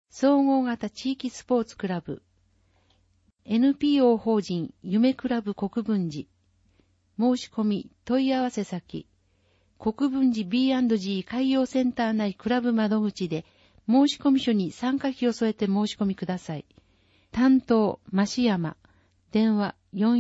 総合型地域スポーツクラブ、NPO 法人夢クラブ国分寺、申し込み問い合わせ先、国分寺 B&G 海洋センター内クラブ窓口で申し込み書に参加費を添えて申し込みください。担当、増山、電話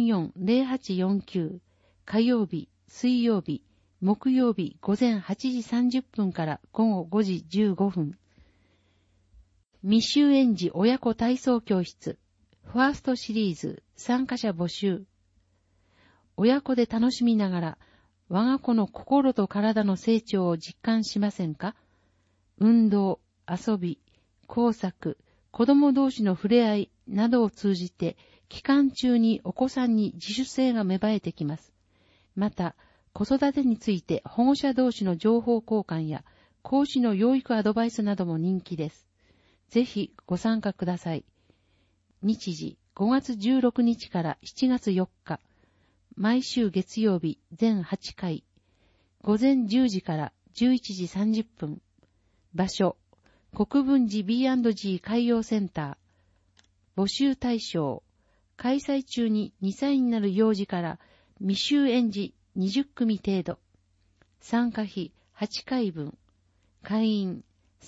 440849、火曜日、水曜日、木曜日午前8時30分から午後5時15分。未就園児親子体操教室、ファーストシリーズ参加者募集。親子で楽しみながら、我が子の心と体の成長を実感しませんか？運動、遊び、工作、子供同士の触れ合いなどを通じて、期間中にお子さんに自主性が芽生えてきます。また、子育てについて保護者同士の情報交換や、講師の養育アドバイスなども人気です。ぜひご参加ください。日時5月16日から7月4日、毎週月曜日全8回、午前10時から11時30分、場所、国分寺 B&G 海洋センター、募集対象、開催中に2歳になる幼児から未就園児20組程度、参加費8回分、会員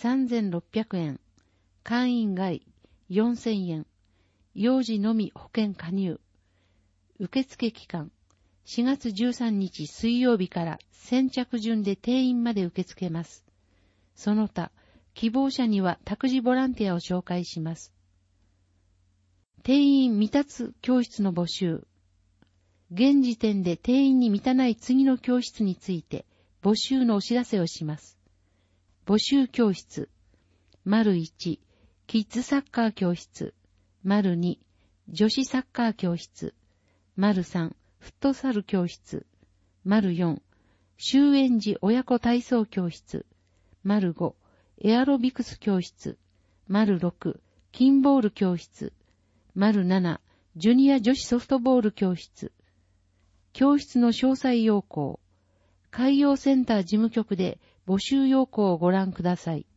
3600円、会員外4000円、幼児のみ保険加入。受付期間、4月13日水曜日から先着順で定員まで受け付けます。その他、希望者には託児ボランティアを紹介します。定員未達教室の募集。現時点で定員に満たない次の教室について募集のお知らせをします。募集教室。1、キッズサッカー教室。2、女子サッカー教室。3、フットサル教室。4、就園児親子体操教室。5、エアロビクス教室。6、キンボール教室。7、ジュニア女子ソフトボール教室。教室の詳細要項。海洋センター事務局で募集要項をご覧ください。